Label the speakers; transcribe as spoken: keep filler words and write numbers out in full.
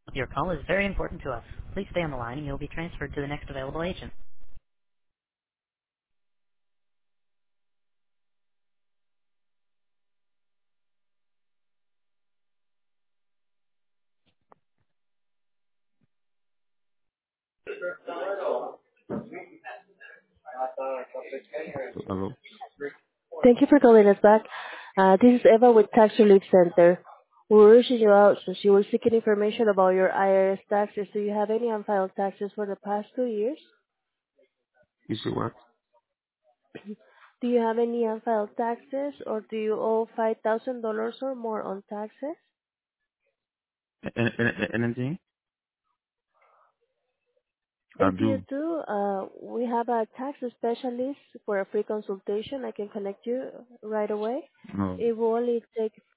Speaker 1: Your call is very important to us. Please stay on the line and you'll be transferred to the next available agent.
Speaker 2: Hello.
Speaker 1: Thank you for calling us back. Uh, this is Eva with Tax Relief Center. We're reaching you out since you were seeking information about your I R S taxes. Do you have any unfiled taxes for the past two years?
Speaker 2: You said what?
Speaker 1: Do you have any unfiled taxes or do you owe five thousand dollars or more on taxes?
Speaker 2: A- a- a- Anything? I
Speaker 1: If you
Speaker 2: do.
Speaker 1: do, uh, we have a tax specialist for a free consultation. I can connect you right away.
Speaker 2: No.
Speaker 1: It will only take